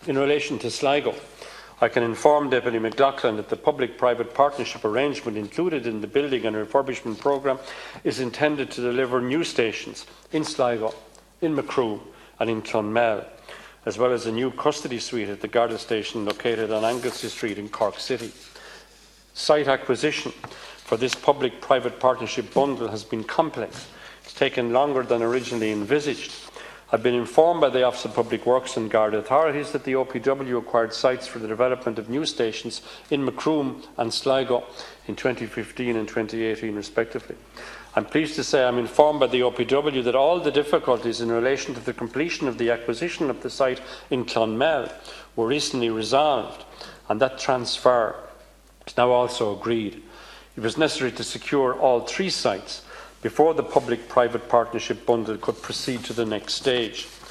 In relation to Sligo, I can inform Deputy McLaughlin that the public-private partnership arrangement included in the building and refurbishment programme is intended to deliver new stations in Sligo, in Macroom and in Clonmel, as well as a new custody suite at the Garda station located on Anglesey Street in Cork City. Site acquisition for this public-private partnership bundle has been complex. It's taken longer than originally envisaged. I've been informed by the Office of Public Works and Garda authorities that the OPW acquired sites for the development of new stations in Macroom and Sligo in 2015 and 2018 respectively. I'm pleased to say I'm informed by the OPW that all the difficulties in relation to the completion of the acquisition of the site in Clonmel were recently resolved, and that transfer is now also agreed. It was necessary to secure all 3 sites before the public-private partnership bundle could proceed to the next stage.